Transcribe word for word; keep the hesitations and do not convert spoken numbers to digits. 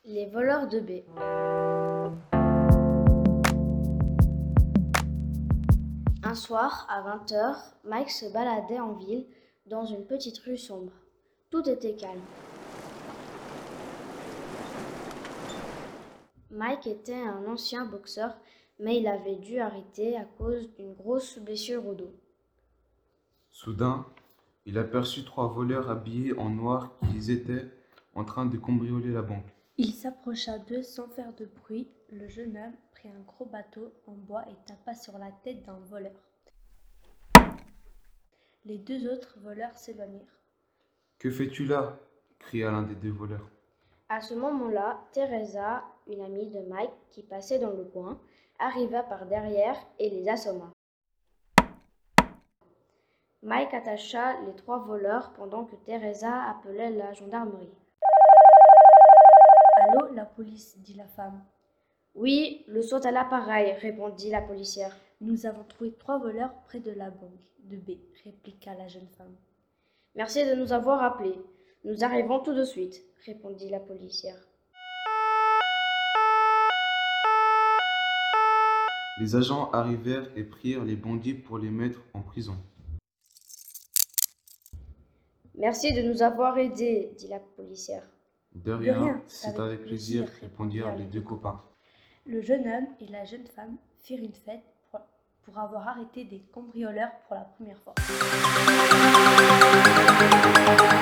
Les voleurs de baies. Un soir, à vingt heures, Mike se baladait en ville, dans une petite rue sombre. Tout était calme. Mike était un ancien boxeur, mais il avait dû arrêter à cause d'une grosse blessure au dos. Soudain, il aperçut trois voleurs habillés en noir qui étaient en train de cambrioler la banque. Il s'approcha d'eux sans faire de bruit. Le jeune homme prit un gros bateau en bois et tapa sur la tête d'un voleur. Les deux autres voleurs s'éloignèrent. « Que fais-tu là ?» cria l'un des deux voleurs. À ce moment-là, Teresa, une amie de Mike qui passait dans le coin, arriva par derrière et les assomma. Mike attacha les trois voleurs pendant que Teresa appelait la gendarmerie. « Allô, la police » dit la femme. « Oui, le saute à l'appareil » répondit la policière. « Nous avons trouvé trois voleurs près de la banque de B » répliqua la jeune femme. « Merci de nous avoir appelés. Nous arrivons tout de suite » répondit la policière. Les agents arrivèrent et prirent les bandits pour les mettre en prison. « Merci de nous avoir aidés » dit la policière. « De rien, De rien, c'est avec plaisir » répondirent les deux copains. Le jeune homme et la jeune femme firent une fête pour, pour avoir arrêté des cambrioleurs pour la première fois.